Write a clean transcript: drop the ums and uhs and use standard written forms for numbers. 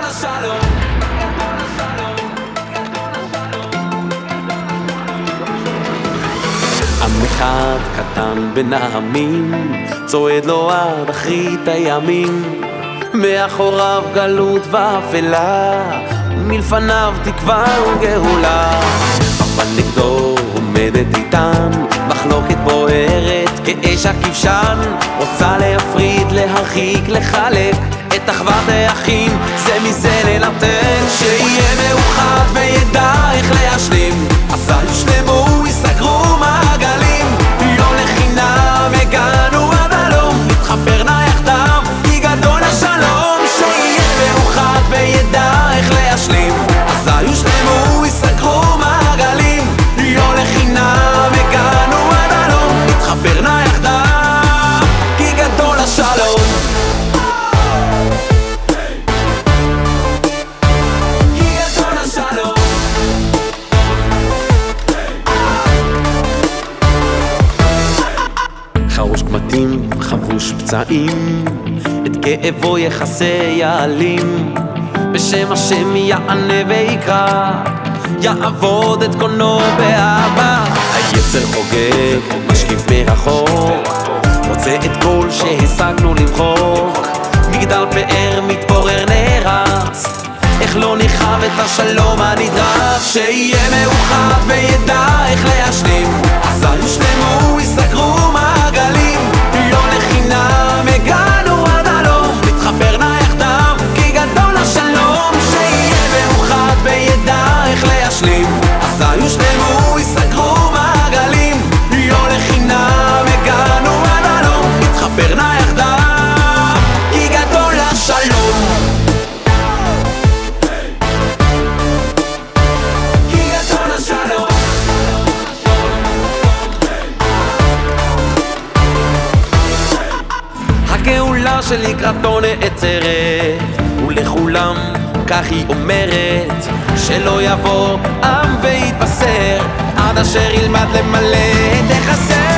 השלום. עם אחד קטן בין העמים, צועד לו עד אחרית הימים. מאחוריו גלות ואפלה, מלפניו תקווה וגאולה. אבל נגדו עומדת איתן מחלוקת בוערת כאש הכבשן, רוצה להפריד, להרחיק, לחלק את אחוות האחים, זה מזה לנתק. שיהיה מאוחד וידע איך להשלים, עשה יושלמו, יסגרו מעגלים. לא לחינם הגענו עד הלום, נתחבר נא יחדיו כי גדול השלום. שיהיה מאוחד וידע איך להשלים, עשה יושלמו, יסגרו מעגלים. לא לחינם הגענו עד הלום, נתחבר נא יחדיו כי גדול השלום. חרוש קמטים, חבוש פצעים, את כאבו יחסה יעלים. בשם השם יענה ויקרא, יעבוד את קונו באהבה. היצר חוגג, משקיף מרחוק, רוצה את כל שהשגנו למחוק. מגדל פאר מתפורר נהרס, איך לא נחב את השלום הנדרש. שיהיה מאוחד וידע איך להשלים, עשה יושלמו, יסגרו מעגלים. לא לחינם הגענו עד הלום, נתחבר נא יחדיו כי גדול השלום. שיהיה מאוחד וידע איך להשלים, עשה יושלמו, יסגרו מעגלים. לא לחינם הגענו עד הלום, נתחבר נא יחדיו כי גדול השלום. הגאולה שלקראתו נעצרת, ולכולם כך היא אומרת, שלא יבוא עם ויתבשר עד אשר ילמד למלא את החסר.